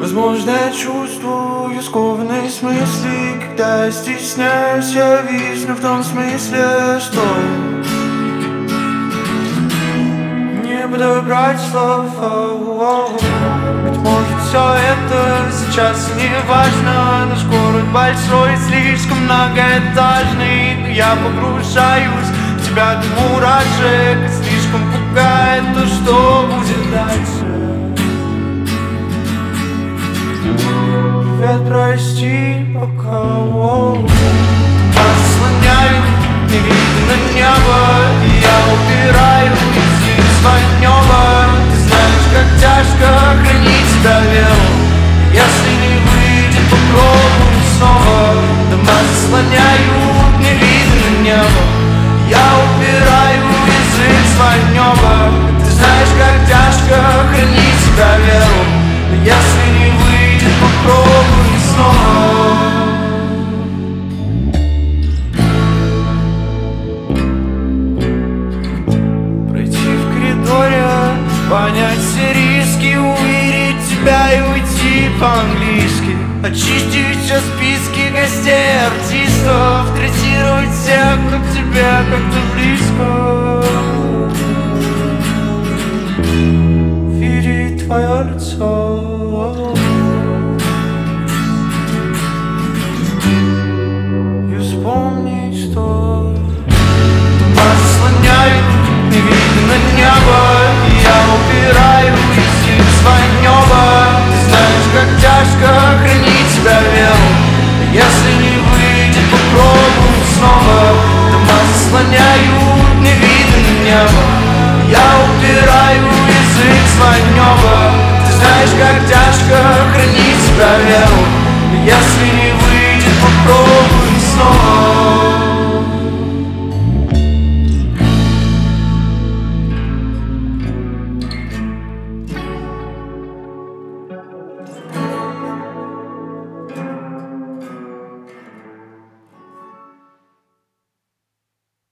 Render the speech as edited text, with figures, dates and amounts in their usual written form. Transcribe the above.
Возможно, я чувствую скованность мыслей, когда я стесняюсь, я висну в том смысле, что не буду брать слова. Быть может, все это сейчас не важно. Наш город большой, слишком многоэтажный, но я погружаюсь в тебя до мурашек. И слишком пугает то, что будет дальше. Привет, прости, пока заслоняю невидимое небо, и я убираю из них свое небо. Ты знаешь, как тяжко хранить себя веру. Если не выйдет, попробуй снова. Дома заслоняют невидимое небо, я убираю из них свое небо. Ты знаешь, как тяжко хранить себя веру. Но если не выйдет, попробуй снова. Пройти в коридоре, понять все риски, увидеть тебя и уйти по-английски. Очистить все списки гостей, артистов, третировать всех, кто к тебе как-то близко. Видеть твое лицо и вспомнить, что дома заслоняют невидимое небо, и я убираю из них свое небо. Ты знаешь, как тяжко хранить себя веру. Если не выйдет, попробуй снова. Дома заслоняют невидимое небо, я убираю из них свое небо. Ты знаешь, как тяжко хранить себя веру. Если не выйдет, попробуй.